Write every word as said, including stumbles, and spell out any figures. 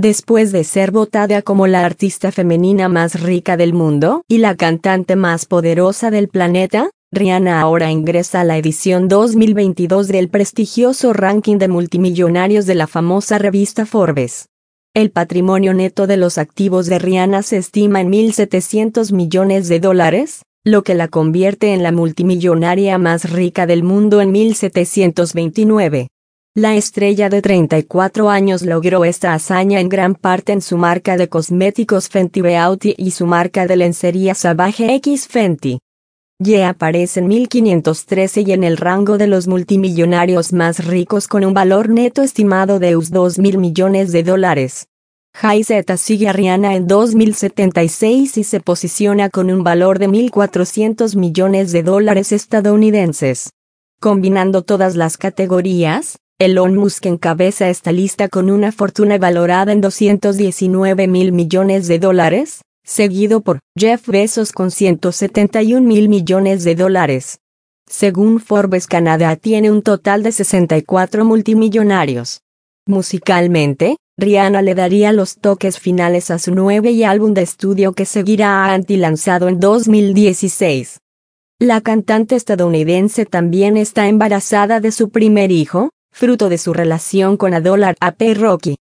Después de ser votada como la artista femenina más rica del mundo y la cantante más poderosa del planeta, Rihanna ahora ingresa a la edición dos mil veintidós del prestigioso ranking de multimillonarios de la famosa revista Forbes. El patrimonio neto de los activos de Rihanna se estima en mil setecientos millones de dólares, lo que la convierte en la multimillonaria más rica del mundo en mil setecientos veintinueve. La estrella de treinta y cuatro años logró esta hazaña en gran parte en su marca de cosméticos Fenty Beauty y su marca de lencería Savage X Fenty. Ye aparece en mil quinientos trece y en el rango de los multimillonarios más ricos con un valor neto estimado de dos mil millones de dólares. Jay-Z sigue a Rihanna en dos mil setenta y seis y se posiciona con un valor de mil cuatrocientos millones de dólares estadounidenses. Combinando todas las categorías, Elon Musk encabeza esta lista con una fortuna valorada en doscientos diecinueve mil millones de dólares, seguido por Jeff Bezos con ciento setenta y un mil millones de dólares. Según Forbes, Canadá tiene un total de sesenta y cuatro multimillonarios. Musicalmente, Rihanna le daría los toques finales a su nuevo álbum de estudio que seguirá a Anti, lanzado en dos mil dieciséis. La cantante estadounidense también está embarazada de su primer hijo, fruto de su relación con A$AP Rocky.